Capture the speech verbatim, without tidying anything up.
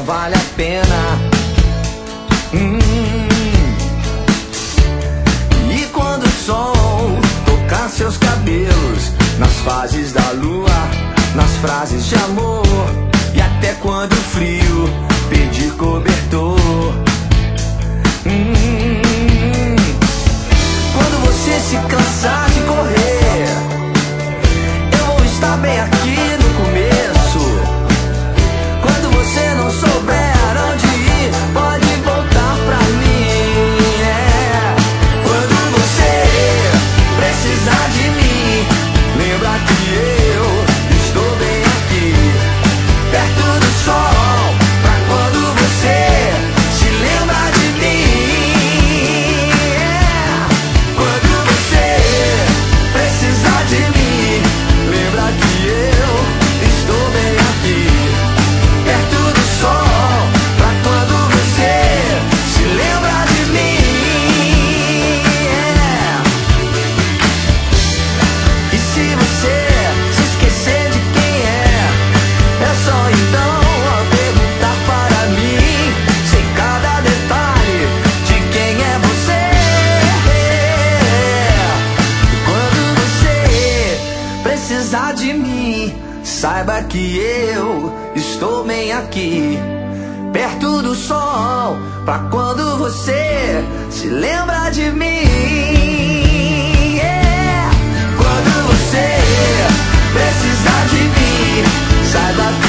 vale a pena. hum. E quando o sol tocar seus cabelos, nas fases da lua, nas frases de amor, e até quando o frio pedir cobertor. hum. Quando você se cansar de correr, eu vou estar bem aqui no começo. Quando você não souber onde ir, pode voltar pra mim. é. Quando você precisar de mim, lembra que eu estou bem aqui, perto do sol, pra quando você se lembra de mim. é. Quando você precisar de mim, lembra que eu estou bem aqui, perto do sol, pra quando você se lembra de mim. é. E se você se esquecer de quem é, é só então perguntar para mim. Sei cada detalhe de quem é você. Quando você precisar de mim, saiba que eu estou bem aqui, perto do sol, pra quando você se lembra de mim. é. Quando você precisar de mim, saiba que